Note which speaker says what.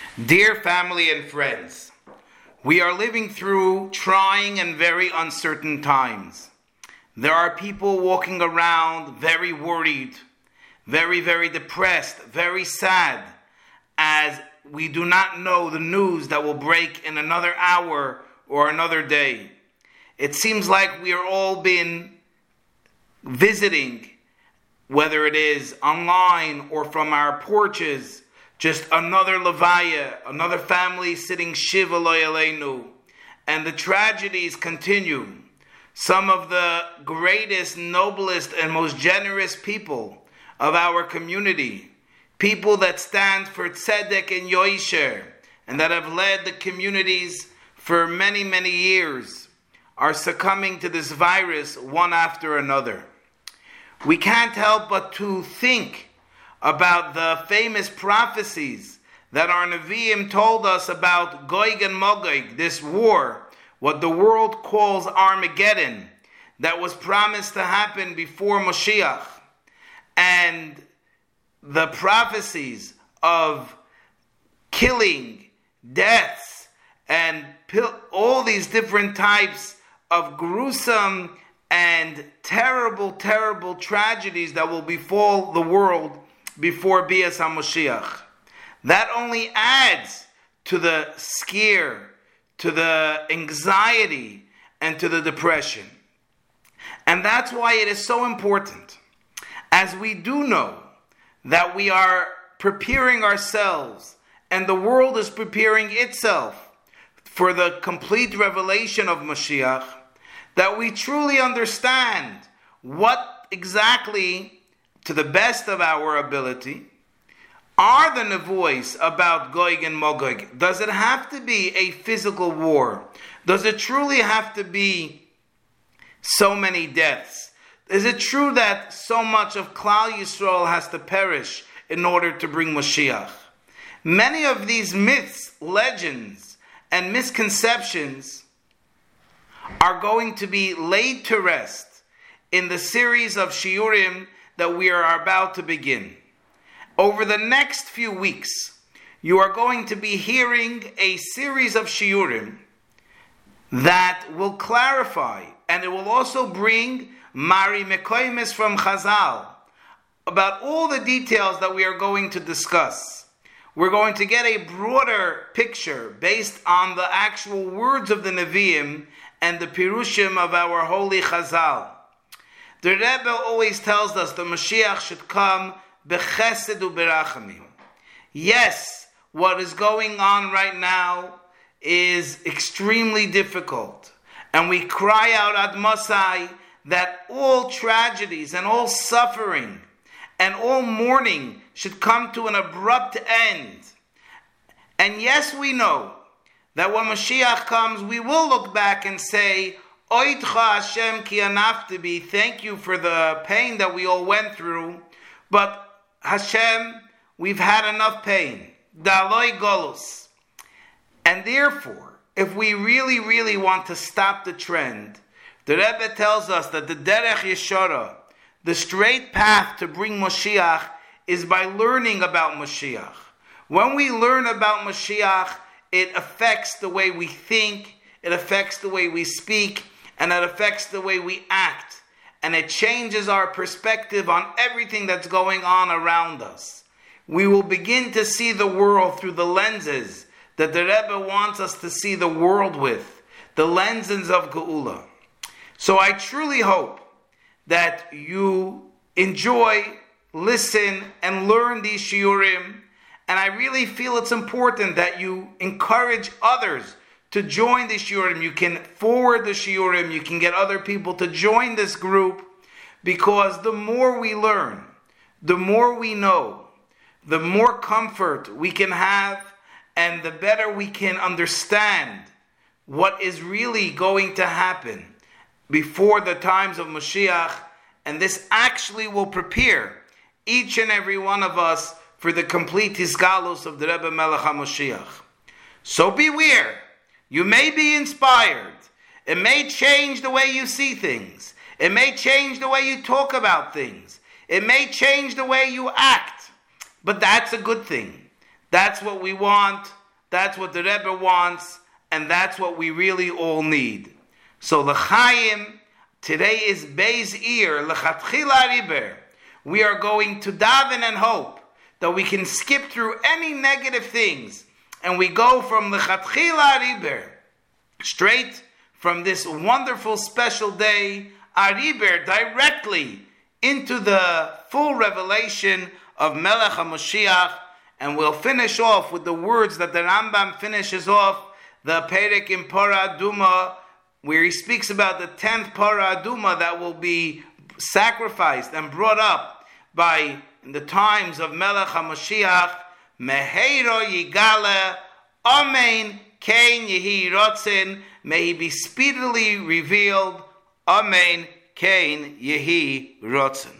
Speaker 1: Dear family and friends, we are living through trying and very uncertain times. There are people walking around very worried, very depressed, very sad, as we do not know the news that will break in another hour or another day. It seems like we are all been visiting, whether it is online or from our porches, just another levaya, another family sitting Shiva Lo Yaleinu, and the tragedies continue. Some of the greatest, noblest, and most generous people of our community, people that stand for tzedek and yosher, and that have led the communities for many years, are succumbing to this virus one after another. We can't help but to think about the famous prophecies that our Nevi'im told us about Gog and Magog, this war, what the world calls Armageddon, that was promised to happen before Moshiach, and the prophecies of killing, deaths, and all these different types of gruesome and terrible tragedies that will befall the world before Bias HaMoshiach. That only adds to the scare, to the anxiety, and to the depression. And that's why it is so important, as we do know that we are preparing ourselves, and the world is preparing itself for the complete revelation of Mashiach, that we truly understand what exactly, to the best of our ability, are the nevuos about Gog and Magog. Does it have to be a physical war? Does it truly have to be so many deaths? Is it true that so much of Klal Yisrael has to perish in order to bring Mashiach? Many of these myths, legends, and misconceptions are going to be laid to rest in the series of shiurim that we are about to begin. Over the next few weeks, you are going to be hearing a series of shiurim that will clarify, and it will also bring Mari Mekoimes from Chazal about all the details that we are going to discuss. We're going to get a broader picture based on the actual words of the Nevi'im and the Pirushim of our holy Chazal. The Rebbe always tells us the Mashiach should come bechesed uberachamim. Yes, what is going on right now is extremely difficult. And we cry out ad Masai that all tragedies and all suffering and all mourning should come to an abrupt end. And yes, we know that when Mashiach comes, we will look back and say, Oidcha Hashem ki anaftebi, thank you for the pain that we all went through, but Hashem, we've had enough pain. Daloi golus. And therefore, if we really want to stop the trend, the Rebbe tells us that the derech yeshara, the straight path to bring Mashiach, is by learning about Mashiach. When we learn about Mashiach, it affects the way we think, it affects the way we speak, and it affects the way we act. And it changes our perspective on everything that's going on around us. We will begin to see the world through the lenses that the Rebbe wants us to see the world with, the lenses of Geula. So I truly hope that you enjoy, listen, and learn these shiurim. And I really feel it's important that you encourage others to join the shiurim. You can forward the shiurim. You can get other people to join this group, because the more we learn, the more we know, the more comfort we can have, and the better we can understand what is really going to happen before the times of Mashiach. And this actually will prepare each and every one of us for the complete Hisgalus of the Rebbe Melech HaMoshiach. So beware. You may be inspired. It may change the way you see things. It may change the way you talk about things. It may change the way you act. But that's a good thing. That's what we want That's what the Rebbe wants, and that's what we really all need. So l'chaim, today is Beis Ir, l'chatchila riber. We are going to daven and hope that we can skip through any negative things, and we go from l'chatchila riber, straight from this wonderful special day, Ariber, directly into the full revelation of Melech HaMoshiach, and we'll finish off with the words that the Rambam finishes off the Perek in Parah Aduma, where he speaks about the 10th Parah Aduma that will be sacrificed and brought up by in the times of Melech HaMoshiach. Meheiro Yigale, Amen, Kein Yehi Rotzen, may he be speedily revealed. Amen, Kein Yehi Rotzen.